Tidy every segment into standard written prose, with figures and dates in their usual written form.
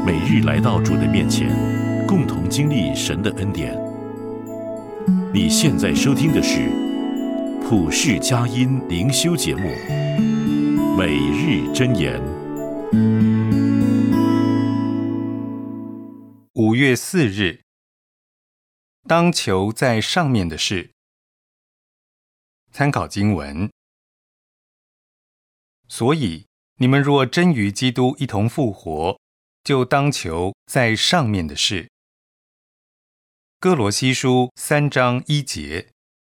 每日来到主的面前，共同经历神的恩典。你现在收听的是普世佳音灵修节目《每日箴言》。 5月4日，当求在上面的事。参考经文：所以你们若真与基督一同复活，就当求在上面的事。哥罗西书3章1节。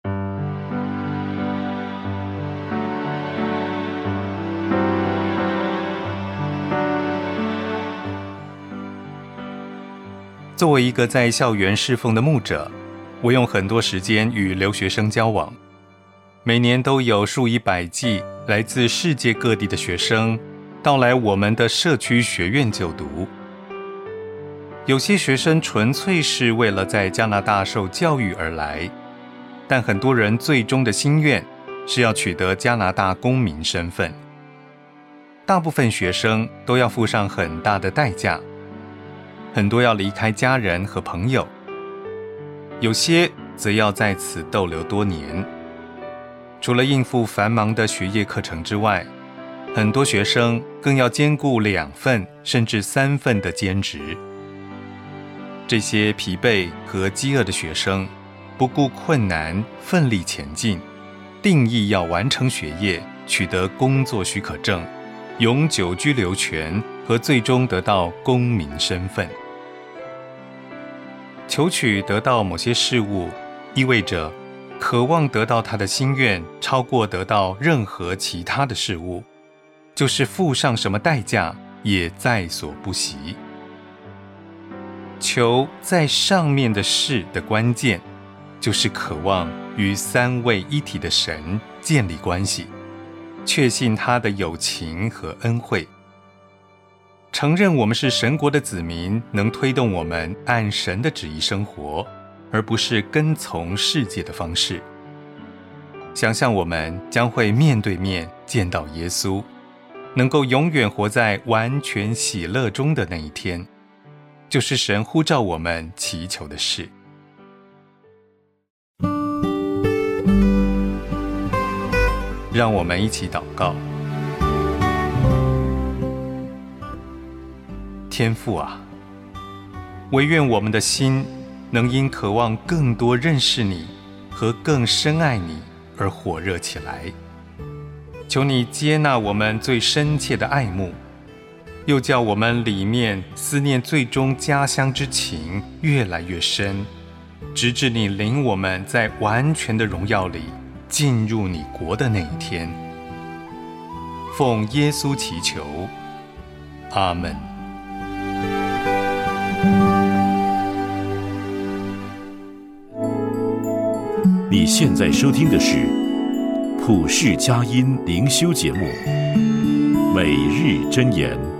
作为一个在校园侍奉的牧者，我用很多时间与留学生交往。每年都有数以百计来自世界各地的学生到来我们的社区学院就读。有些学生纯粹是为了在加拿大受教育而来，但很多人最终的心愿是要取得加拿大公民身份。大部分学生都要付上很大的代价，很多要离开家人和朋友，有些则要在此逗留多年。除了应付繁忙的学业课程之外，很多学生更要兼顾2份甚至3份的兼职。这些疲惫和饥饿的学生不顾困难，奋力前进，定义要完成学业，取得工作许可证、永久居留权和最终得到公民身份。求取得到某些事物，意味着渴望得到他的心愿超过得到任何其他的事物，就是付上什么代价也在所不惜。求在上面的事的关键，就是渴望与3位一体的神建立关系，确信他的友情和恩惠，承认我们是神国的子民，能推动我们按神的旨意生活，而不是跟从世界的方式。想象我们将会面对面见到耶稣，能够永远活在完全喜乐中的那一天，就是神呼召我们祈求的事。让我们一起祷告。天父啊，惟愿我们的心能因渴望更多认识你和更深爱你而火热起来。求你接纳我们最深切的爱慕，又叫我们里面思念最终家乡之情越来越深，直至你领我们在完全的荣耀里进入你国的那一天。奉耶稣祈求，阿们。 你现在收听的是普世佳音灵修节目《每日箴言》。